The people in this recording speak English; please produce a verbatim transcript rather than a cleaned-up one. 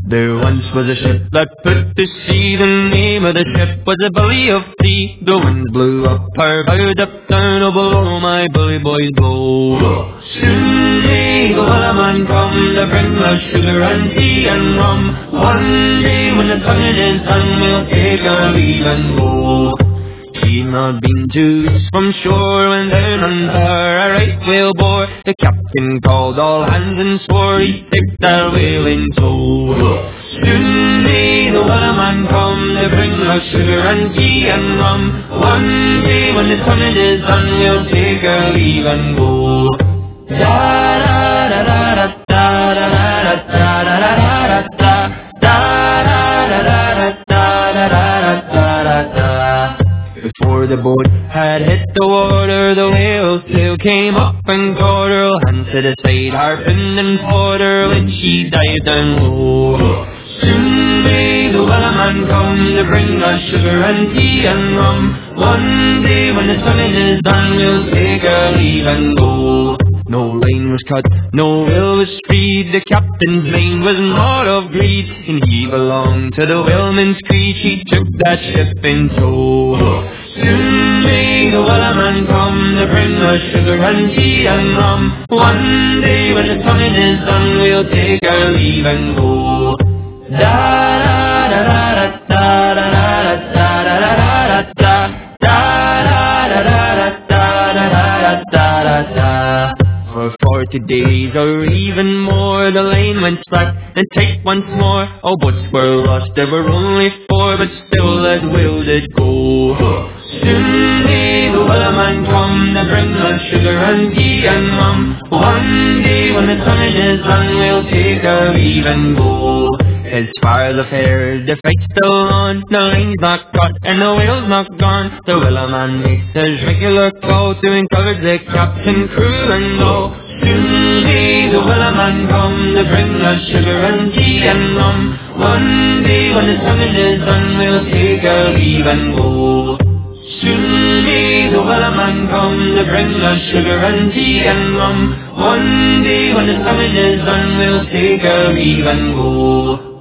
There once was a ship that put to sea. The name of the ship was a Bully of Tea. The wind blew up her bow, up down, oh below my bully boys blow. Soon may the wellerman come to bring us sugar and tea and rum. One day when the tonguing is done, we'll take our leave and go. She'd not been two weeks from shore when down on her a right whale bore. The captain called all hands and swore he'd take that whale in tow. Soon may the wellerman come to bring us sugar and tea and rum. One day when the tonguing is done, we'll take our leave and go. Da da da da da da da da da da da da da da. Before the boat had hit the water, the whale's tail came up and caught her. Hands to the side, harping and fought her when she dived down low. Soon may the wellerman come to bring us sugar and tea and rum. One day when the tonguing is done, we'll take our leave and go. No line was cut, no will was freed. The captain's line was not of greed, and he belonged to the whaleman's creed. He took that ship in tow. Soon may the wellerman come to bring us sugar and tea and rum. One day when the tonguing is done, we'll take our leave and go. Da da da da da da da da da da da da da. For forty days or even more, the line went slack and tight once more. All boats were lost, there were only four, but still that whale did go. Soon may the wellerman come to bring us sugar and tea and rum. One day when the tonguing is done, we'll take our leave and go. As far as affairs, the fight's still on. The line's not cut and the whale's not gone. The wellerman makes his regular call to encourage the captain, crew and all. Soon may the wellerman come to bring us sugar and tea and rum. One day when the tonguing is done, we'll take our leave and go. Soon may the wellerman come to bring us sugar and tea and rum. One day when the tonguing is done, we'll take our leave and go.